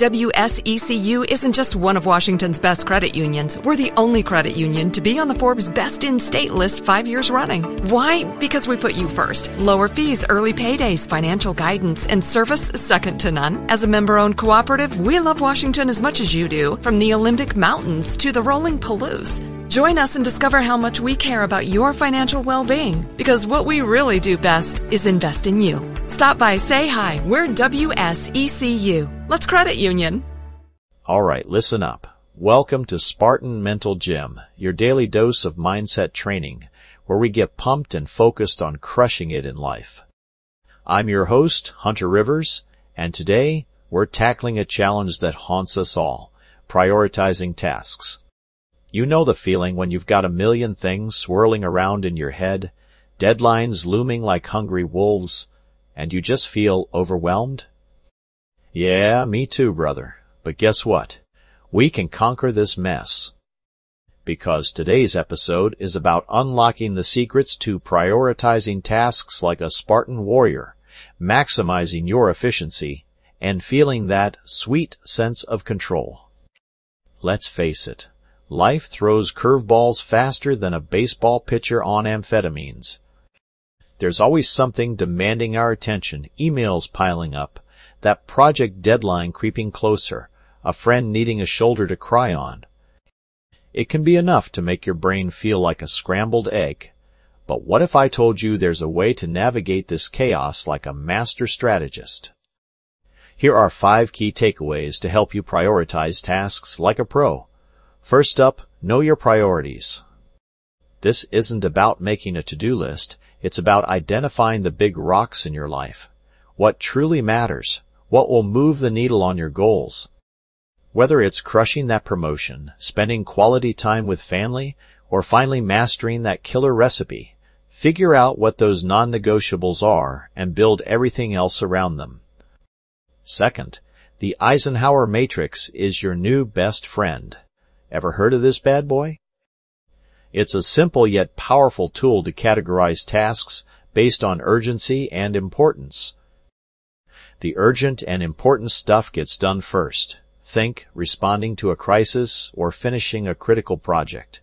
WSECU isn't just one of Washington's best credit unions. We're the only credit union to be on the Forbes Best in State list 5 years running. Why? Because we put you first. Lower fees, early paydays, financial guidance, and service second to none. As a member-owned cooperative, we love Washington as much as you do, from the Olympic Mountains to the rolling Palouse. Join us and discover how much we care about your financial well-being, because what we really do best is invest in you. Stop by, say hi. We're WSECU. Let's credit union. All right, listen up. Welcome to Spartan Mental Gym, your daily dose of mindset training, where we get pumped and focused on crushing it in life. I'm your host, Hunter Rivers, and today we're tackling a challenge that haunts us all, prioritizing tasks. You know the feeling when you've got a million things swirling around in your head, deadlines looming like hungry wolves, and you just feel overwhelmed? Yeah, me too, brother. But guess what? We can conquer this mess. Because today's episode is about unlocking the secrets to prioritizing tasks like a Spartan warrior, maximizing your efficiency, and feeling that sweet sense of control. Let's face it. Life throws curveballs faster than a baseball pitcher on amphetamines. There's always something demanding our attention, emails piling up, that project deadline creeping closer, a friend needing a shoulder to cry on. It can be enough to make your brain feel like a scrambled egg. But what if I told you there's a way to navigate this chaos like a master strategist? Here are 5 key takeaways to help you prioritize tasks like a pro. First up, know your priorities. This isn't about making a to-do list. It's about identifying the big rocks in your life. What truly matters. What will move the needle on your goals. Whether it's crushing that promotion, spending quality time with family, or finally mastering that killer recipe, figure out what those non-negotiables are and build everything else around them. Second, the Eisenhower Matrix is your new best friend. Ever heard of this bad boy? It's a simple yet powerful tool to categorize tasks based on urgency and importance. The urgent and important stuff gets done first. Think responding to a crisis or finishing a critical project.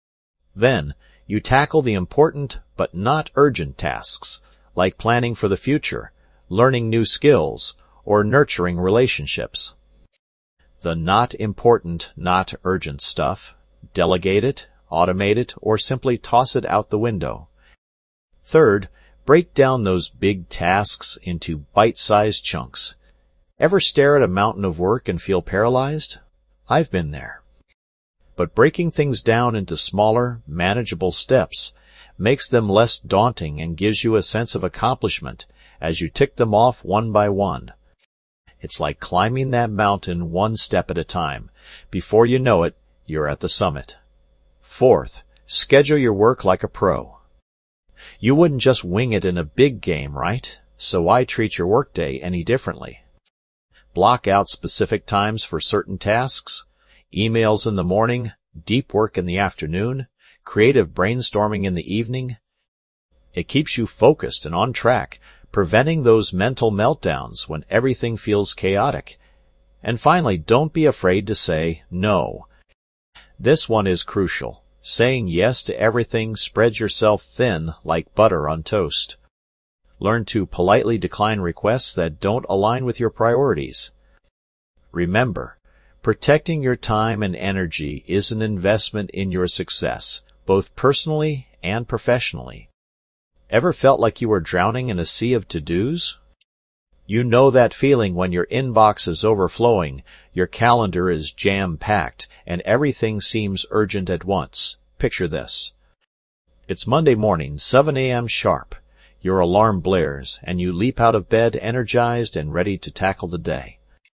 Then, you tackle the important but not urgent tasks, like planning for the future, learning new skills, or nurturing relationships. The not important, not urgent stuff, delegate it, automate it, or simply toss it out the window. Third, break down those big tasks into bite-sized chunks. Ever stare at a mountain of work and feel paralyzed? I've been there. But breaking things down into smaller, manageable steps makes them less daunting and gives you a sense of accomplishment as you tick them off one by one. It's like climbing that mountain one step at a time. Before you know it, you're at the summit. Fourth, schedule your work like a pro. You wouldn't just wing it in a big game, right? So why treat your workday any differently? Block out specific times for certain tasks, emails in the morning, deep work in the afternoon, creative brainstorming in the evening. It keeps you focused and on track, preventing those mental meltdowns when everything feels chaotic. And finally, don't be afraid to say no. This one is crucial. Saying yes to everything spreads yourself thin like butter on toast. Learn to politely decline requests that don't align with your priorities. Remember, protecting your time and energy is an investment in your success, both personally and professionally. Ever felt like you were drowning in a sea of to-dos? You know that feeling when your inbox is overflowing, your calendar is jam-packed, and everything seems urgent at once. Picture this. It's Monday morning, 7 a.m. sharp. Your alarm blares, and you leap out of bed energized and ready to tackle the day.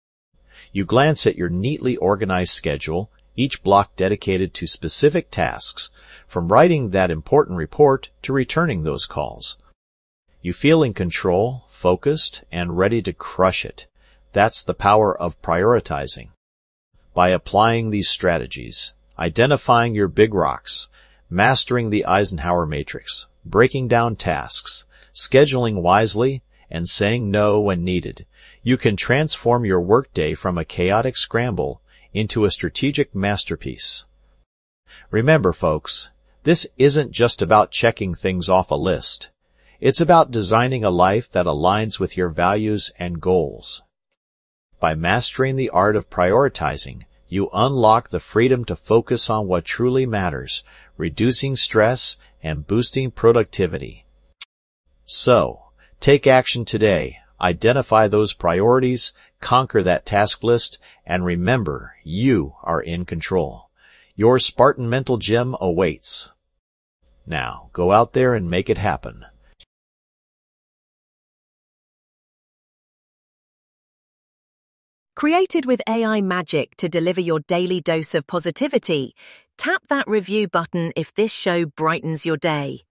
You glance at your neatly organized schedule, each block dedicated to specific tasks, from writing that important report to returning those calls. You feel in control, focused, and ready to crush it. That's the power of prioritizing. By applying these strategies, identifying your big rocks, mastering the Eisenhower Matrix, breaking down tasks, scheduling wisely, and saying no when needed, You can transform your workday from a chaotic scramble into a strategic masterpiece. Remember, folks, this isn't just about checking things off a list. It's about designing a life that aligns with your values and goals. By mastering the art of prioritizing, you unlock the freedom to focus on what truly matters, reducing stress and boosting productivity. So, take action today, identify those priorities, conquer that task list, and remember, you are in control. Your Spartan Mental Gym awaits. Now, go out there and make it happen. Created with AI magic to deliver your daily dose of positivity, tap that review button if this show brightens your day.